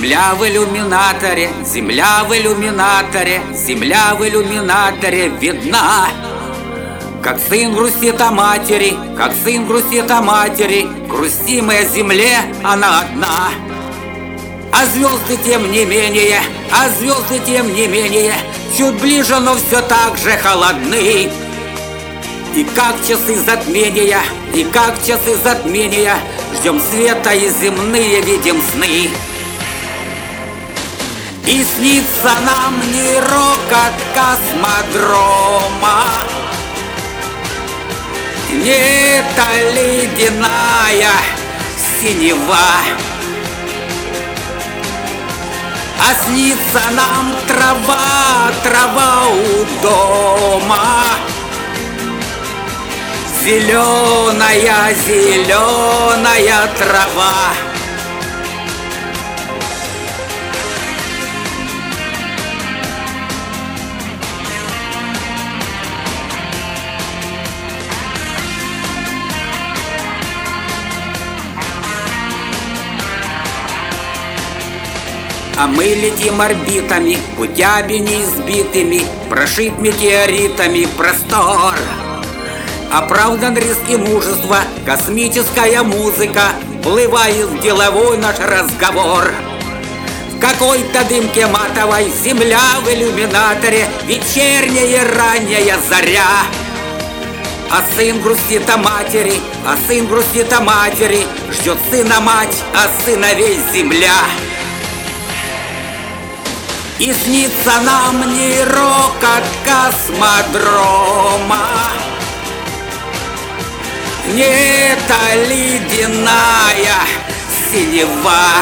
Земля в иллюминаторе, земля в иллюминаторе, земля в иллюминаторе видна. Как сын грустит о матери, как сын грустит о матери, грустим мы о земле, она одна. А звезды тем не менее, а звезды тем не менее, чуть ближе, но все так же холодны. И как часы затмения, и как часы затмения, ждем света и земные видим сны. И снится нам не рокот космодрома, не эта ледяная синева, а снится нам трава, трава у дома, зеленая, зеленая трава. А мы летим орбитами, путями неизбитыми, прошит метеоритами простор. Оправдан риск и мужество, космическая музыка, плывает в деловой наш разговор. В какой-то дымке матовой земля в иллюминаторе, вечерняя ранняя заря. А сын грустит о матери, а сын грустит о матери, ждет сына мать, а сыновей земля. И снится нам не рокот космодрома, не эта ледяная синева,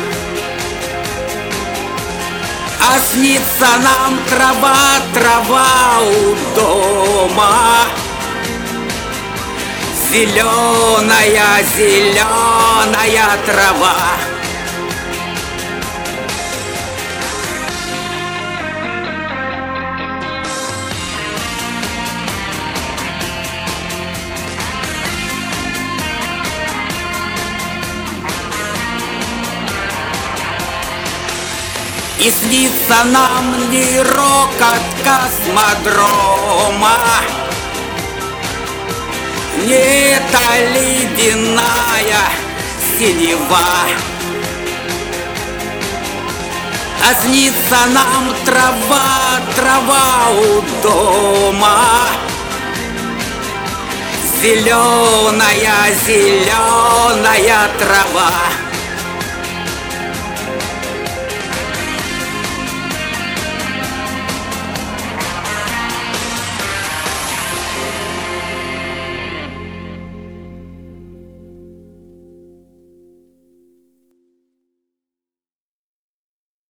а снится нам трава, трава у дома, зеленая, зеленая трава. И снится нам не рокот космодрома, не эта ледяная синева, а снится нам трава, трава у дома, зеленая, зеленая трава.